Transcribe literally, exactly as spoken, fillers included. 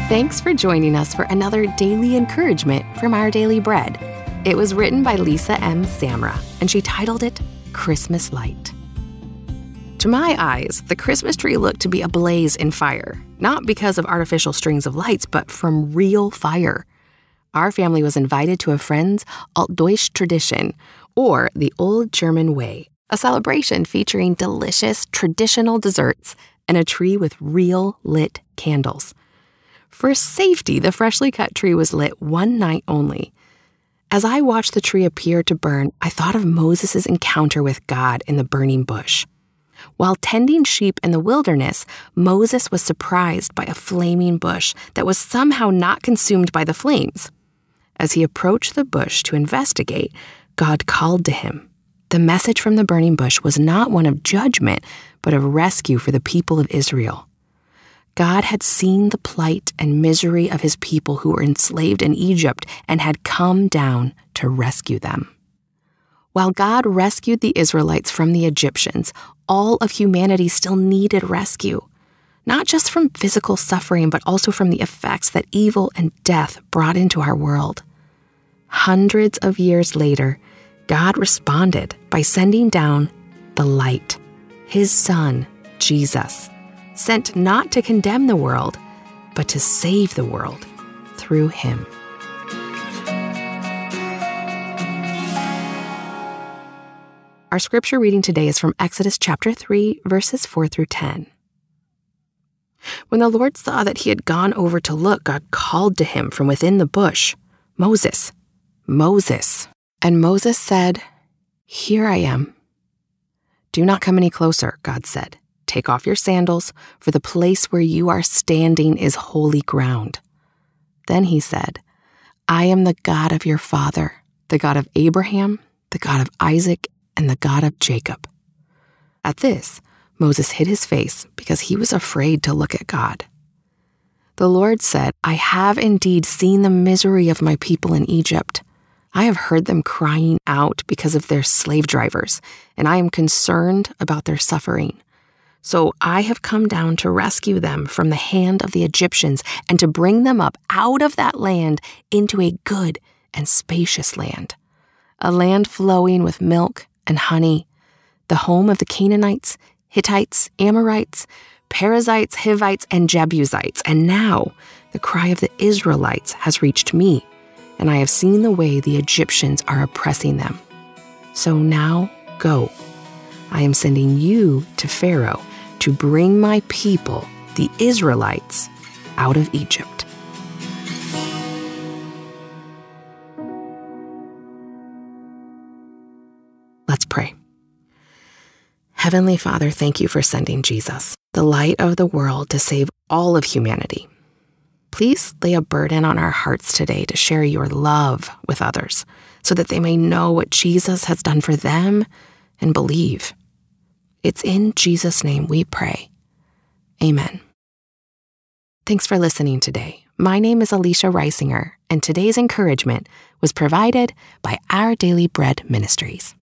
Thanks for joining us for another daily encouragement from Our Daily Bread. It was written by Lisa M. Samra, and she titled it Christmas Light. To my eyes, the Christmas tree looked to be ablaze in fire, not because of artificial strings of lights, but from real fire. Our family was invited to a friend's Altdeutsche Tradition, or the Old German Way, a celebration featuring delicious traditional desserts and a tree with real lit candles. For safety, the freshly cut tree was lit one night only. As I watched the tree appear to burn, I thought of Moses' encounter with God in the burning bush. While tending sheep in the wilderness, Moses was surprised by a flaming bush that was somehow not consumed by the flames. As he approached the bush to investigate, God called to him. The message from the burning bush was not one of judgment, but of rescue for the people of Israel. God had seen the plight and misery of his people who were enslaved in Egypt and had come down to rescue them. While God rescued the Israelites from the Egyptians, all of humanity still needed rescue, not just from physical suffering, but also from the effects that evil and death brought into our world. Hundreds of years later, God responded by sending down the light, his son, Jesus, sent not to condemn the world, but to save the world through him. Our scripture reading today is from Exodus chapter three, verses four through ten. When the Lord saw that he had gone over to look, God called to him from within the bush, "Moses, Moses." And Moses said, "Here I am." "Do not come any closer," God said. "Take off your sandals, for the place where you are standing is holy ground." Then he said, "I am the God of your father, the God of Abraham, the God of Isaac, and the God of Jacob." At this, Moses hid his face because he was afraid to look at God. The Lord said, "I have indeed seen the misery of my people in Egypt. I have heard them crying out because of their slave drivers, and I am concerned about their suffering. So I have come down to rescue them from the hand of the Egyptians and to bring them up out of that land into a good and spacious land, a land flowing with milk and honey, the home of the Canaanites, Hittites, Amorites, Perizzites, Hivites, and Jebusites. And now the cry of the Israelites has reached me, and I have seen the way the Egyptians are oppressing them. So now go. I am sending you to Pharaoh to bring my people, the Israelites, out of Egypt." Let's pray. Heavenly Father, thank you for sending Jesus, the light of the world, to save all of humanity. Please lay a burden on our hearts today to share your love with others so that they may know what Jesus has done for them and believe. It's in Jesus' name we pray. Amen. Thanks for listening today. My name is Alicia Reisinger, and today's encouragement was provided by Our Daily Bread Ministries.